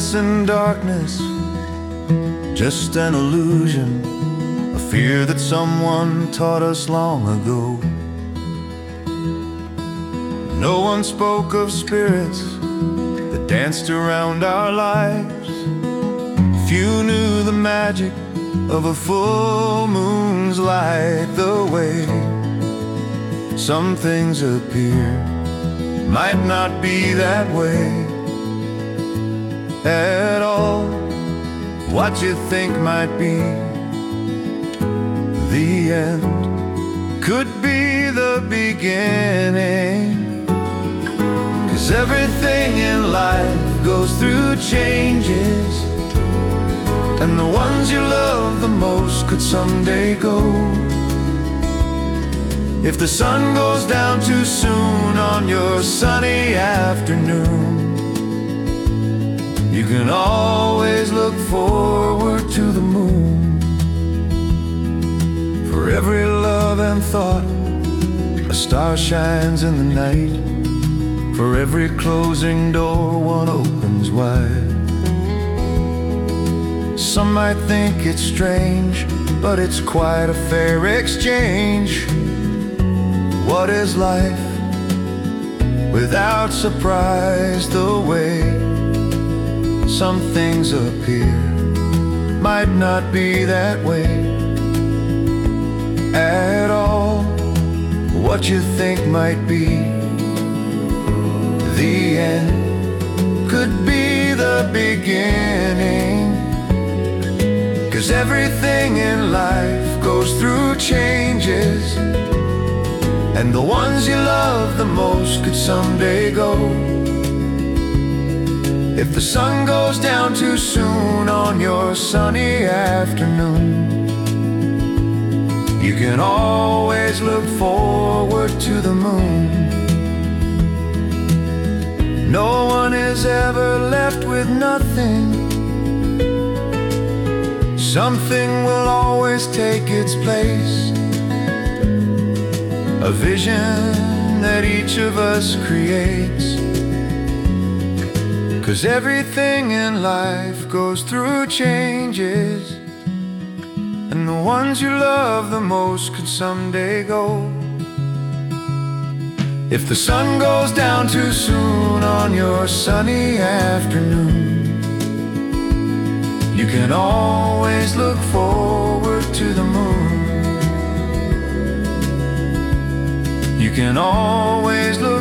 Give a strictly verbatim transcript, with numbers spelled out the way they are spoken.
silence and darkness, just an illusion, a fear that someone taught us long ago. No one spoke of spirits that danced around our lives. Few knew the magic of a full moon's light. The way some things appear might not be that way at all. What you think might be the end could be the beginning. 'Cause everything in life goes through changes, and the ones you love the most could someday go. If the sun goes down too soon on your sunny afternoon, you can always look forward to the moon. For every love and thought, a star shines in the night. For every closing door, one opens wide. Some might think it's strange, but it's quite a fair exchange. What is life without surprise? The way some things appear might not be that way at all. What you think might be the end could be the beginning. 'Cause everything in life goes through changes, and the ones you love the most could someday go. If the sun goes down too soon on your sunny afternoon, you can always look forward to the moon. No one is ever left with nothing. Something will always take its place, a vision that each of us creates. 'Cause everything in life goes through changes, and the ones you love the most could someday go. If the sun goes down too soon on your sunny afternoon, you can always look forward to the moon. You can always look